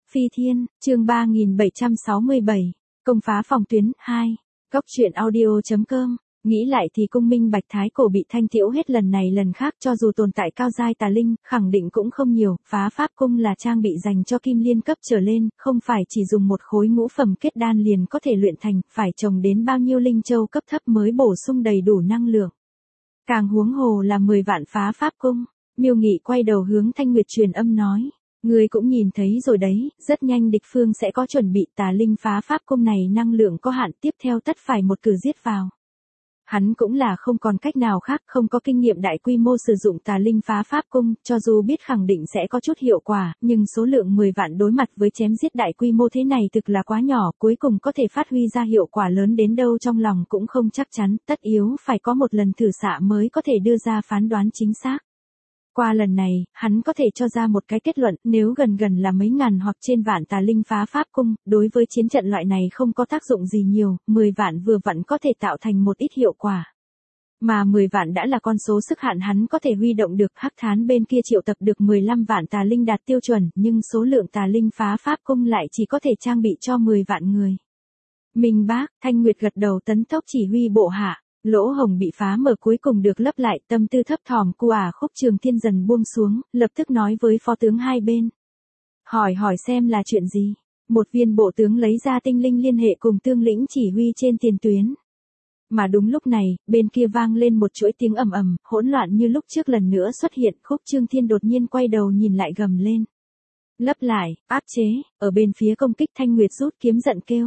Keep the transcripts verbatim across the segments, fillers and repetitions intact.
Phi Thiên, chương ba nghìn bảy trăm sáu mươi bảy, công phá phòng tuyến, hai, góc truyện audio.com, nghĩ lại thì cung minh bạch thái cổ bị thanh thiễu hết lần này lần khác cho dù tồn tại cao giai tà linh, khẳng định cũng không nhiều, phá pháp cung là trang bị dành cho kim liên cấp trở lên, không phải chỉ dùng một khối ngũ phẩm kết đan liền có thể luyện thành, phải trồng đến bao nhiêu linh châu cấp thấp mới bổ sung đầy đủ năng lượng. Càng huống hồ là mười vạn phá pháp cung, Miêu Nghị quay đầu hướng Thanh Nguyệt truyền âm nói. Ngươi cũng nhìn thấy rồi đấy, rất nhanh địch phương sẽ có chuẩn bị, tà linh phá pháp cung này năng lượng có hạn, tiếp theo tất phải một cử giết vào. Hắn cũng là không còn cách nào khác, không có kinh nghiệm đại quy mô sử dụng tà linh phá pháp cung, cho dù biết khẳng định sẽ có chút hiệu quả, nhưng số lượng mười vạn đối mặt với chém giết đại quy mô thế này thực là quá nhỏ, cuối cùng có thể phát huy ra hiệu quả lớn đến đâu trong lòng cũng không chắc chắn, tất yếu phải có một lần thử xạ mới có thể đưa ra phán đoán chính xác. Qua lần này, hắn có thể cho ra một cái kết luận, nếu gần gần là mấy ngàn hoặc trên vạn tà linh phá pháp cung, đối với chiến trận loại này không có tác dụng gì nhiều, mười vạn vừa vặn có thể tạo thành một ít hiệu quả. Mà mười vạn đã là con số sức hạn hắn có thể huy động được, Hắc Thán bên kia triệu tập được mười lăm vạn tà linh đạt tiêu chuẩn, nhưng số lượng tà linh phá pháp cung lại chỉ có thể trang bị cho mười vạn người. Minh bác, Thanh Nguyệt gật đầu tấn tốc chỉ huy bộ hạ. Lỗ hổng bị phá mở cuối cùng được lấp lại, tâm tư thấp thỏm của ả Khúc Trường Thiên dần buông xuống, lập tức nói với phó tướng hai bên. Hỏi hỏi xem là chuyện gì. Một viên bộ tướng lấy ra tinh linh liên hệ cùng tương lĩnh chỉ huy trên tiền tuyến. Mà đúng lúc này, bên kia vang lên một chuỗi tiếng ầm ầm, hỗn loạn như lúc trước lần nữa xuất hiện, Khúc Trường Thiên đột nhiên quay đầu nhìn lại gầm lên. Lấp lại, áp chế, ở bên phía công kích Thanh Nguyệt rút kiếm giận kêu.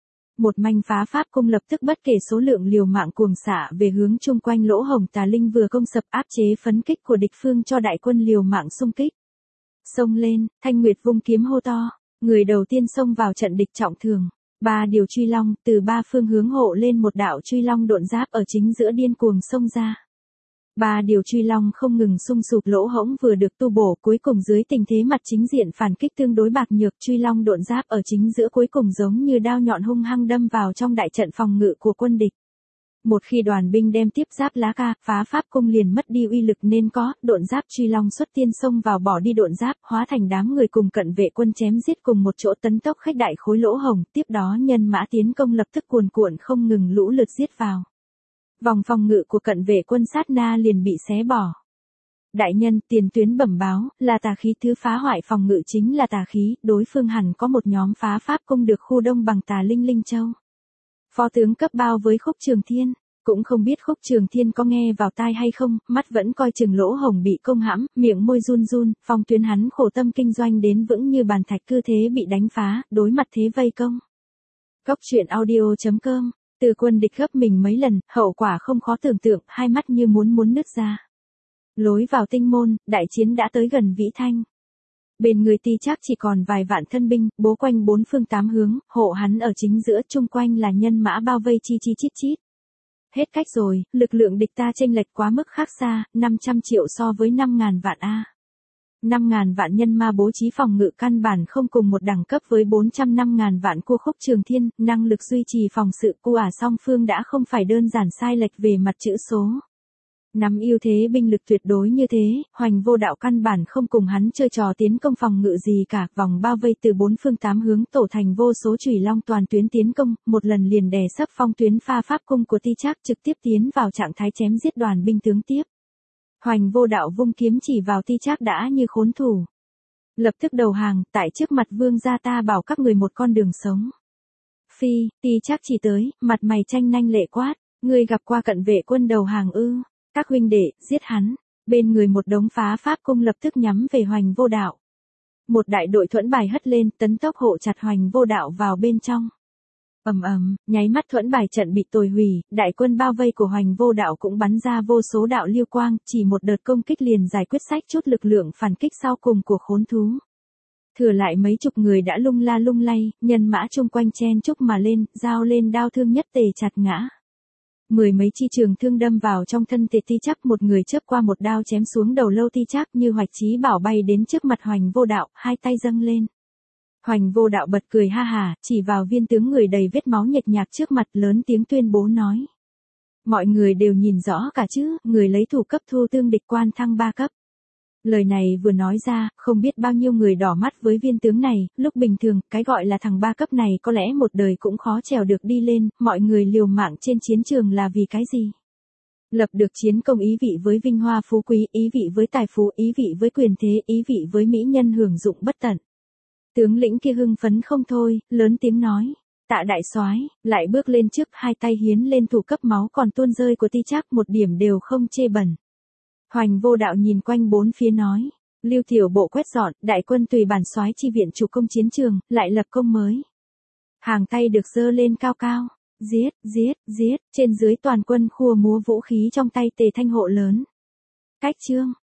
Một manh phá pháp cung lập tức bất kể số lượng liều mạng cuồng xạ về hướng chung quanh lỗ hổng tà linh vừa công sập áp chế phấn kích của địch phương cho đại quân liều mạng xung kích. Xông lên, Thanh Nguyệt vung kiếm hô to, người đầu tiên xông vào trận địch trọng thương. Ba điều truy long từ ba phương hướng hộ lên một đạo truy long độn giáp ở chính giữa điên cuồng xông ra. Ba điều truy long không ngừng xung sụp lỗ hổng vừa được tu bổ, cuối cùng dưới tình thế mặt chính diện phản kích tương đối bạc nhược, truy long độn giáp ở chính giữa cuối cùng giống như đao nhọn hung hăng đâm vào trong đại trận phòng ngự của quân địch. Một khi đoàn binh đem tiếp giáp lá ca, phá pháp cung liền mất đi uy lực nên có, độn giáp truy long xuất tiên xông vào bỏ đi độn giáp, hóa thành đám người cùng cận vệ quân chém giết cùng một chỗ tấn tốc khách đại khối lỗ hổng, tiếp đó nhân mã tiến công lập tức cuồn cuộn không ngừng lũ lượt giết vào. Vòng phòng ngự của cận vệ quân sát na liền bị xé bỏ. Đại nhân, tiền tuyến bẩm báo, là tà khí thứ phá hoại phòng ngự chính là tà khí, đối phương hẳn có một nhóm phá pháp cung được khu đông bằng tà linh linh châu. Phó tướng cấp bao với Khúc Trường Thiên, cũng không biết Khúc Trường Thiên có nghe vào tai hay không, mắt vẫn coi chừng lỗ hổng bị công hãm, miệng môi run run, phòng tuyến hắn khổ tâm kinh doanh đến vững như bàn thạch cứ thế bị đánh phá, đối mặt thế vây công. Góc truyện audio.com. Từ quân địch gấp mình mấy lần, hậu quả không khó tưởng tượng, hai mắt như muốn muốn nứt ra. Lối vào tinh môn, đại chiến đã tới gần Vĩ Thanh. Bên người Ti Trác chỉ còn vài vạn thân binh, bố quanh bốn phương tám hướng, hộ hắn ở chính giữa, chung quanh là nhân mã bao vây chi chi chít chít. Hết cách rồi, lực lượng địch ta chênh lệch quá mức khác xa, năm trăm triệu so với năm ngàn vạn a. năm ngàn vạn nhân ma bố trí phòng ngự căn bản không cùng một đẳng cấp với bốn trăm năm ngàn vạn của Khúc Trường Thiên, năng lực duy trì phòng sự của ả song phương đã không phải đơn giản sai lệch về mặt chữ số. Nắm ưu thế binh lực tuyệt đối như thế, Hoành Vô Đạo căn bản không cùng hắn chơi trò tiến công phòng ngự gì cả, vòng bao vây từ bốn phương tám hướng tổ thành vô số chủy long toàn tuyến tiến công, một lần liền đè sấp phong tuyến pha pháp cung của Ti Trác trực tiếp tiến vào trạng thái chém giết đoàn binh tướng tiếp. Hoành Vô Đạo vung kiếm chỉ vào Ti Trác đã như khốn thủ. Lập tức đầu hàng, tại trước mặt vương gia ta bảo các người một con đường sống. Phi, Ti Trác chỉ tới, mặt mày tranh nhanh lệ quát, ngươi gặp qua cận vệ quân đầu hàng ư, các huynh đệ, giết hắn. Bên người một đống phá pháp cung lập tức nhắm về Hoành Vô Đạo. Một đại đội thuẫn bài hất lên, tấn tốc hộ chặt Hoành Vô Đạo vào bên trong. Ầm ầm, nháy mắt thuẫn bài trận bị tồi hủy, đại quân bao vây của Hoành Vô Đạo cũng bắn ra vô số đạo lưu quang, chỉ một đợt công kích liền giải quyết sách chút lực lượng phản kích sau cùng của khốn thú. Thừa lại mấy chục người đã lung la lung lay, nhân mã chung quanh chen chúc mà lên, giao lên đao thương nhất tề chặt ngã. Mười mấy chi trường thương đâm vào trong thân thể Ti Trác, một người chớp qua một đao chém xuống đầu lâu Ti Trác, như Hoạch Chí Bảo bay đến trước mặt Hoành Vô Đạo, hai tay dâng lên. Hoành Vô Đạo bật cười ha hà, chỉ vào viên tướng người đầy vết máu nhệch nhạc trước mặt lớn tiếng tuyên bố nói. Mọi người đều nhìn rõ cả chứ, người lấy thủ cấp thu tương địch quan thăng ba cấp. Lời này vừa nói ra, không biết bao nhiêu người đỏ mắt với viên tướng này, lúc bình thường, cái gọi là thằng ba cấp này có lẽ một đời cũng khó trèo được đi lên, mọi người liều mạng trên chiến trường là vì cái gì? Lập được chiến công ý vị với vinh hoa phú quý, ý vị với tài phú, ý vị với quyền thế, ý vị với mỹ nhân hưởng dụng bất tận. Tướng lĩnh kia hưng phấn không thôi, lớn tiếng nói. Tạ đại soái, lại bước lên trước, hai tay hiến lên thủ cấp máu còn tuôn rơi của Ti Trác một điểm đều không chê bẩn. Hoành Vô Đạo nhìn quanh bốn phía nói, Lưu tiểu bộ quét dọn, đại quân tùy bản soái chi viện chủ công chiến trường, lại lập công mới. Hàng tay được giơ lên cao cao, giết, giết, giết, trên dưới toàn quân khua múa vũ khí trong tay, Tề Thanh hộ lớn. Cách chương